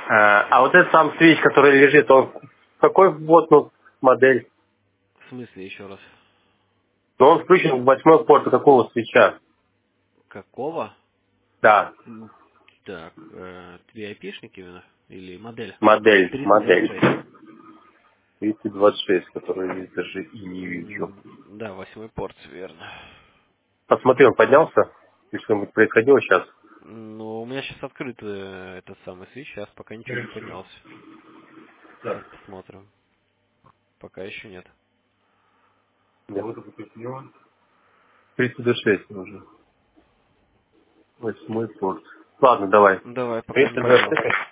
А вот этот сам свич, который лежит, он какой вот, ну, модель? В смысле, еще раз? Но он включен в 8 порт какого свеча? Какого? Да, Так, VIP-шник именно? Или модель? модель. 3026. 226, который я даже и не вижу. Да, 8 порт, верно. Посмотри, он поднялся? И что-нибудь происходило сейчас? Ну, у меня сейчас открыт этот самый свич, сейчас пока ничего не поднялся. Сейчас посмотрим. Пока еще нет. Да, вот это поднялось. 3026 уже. 8 порт. Ладно, давай. Давай, пока не поднялся. 326.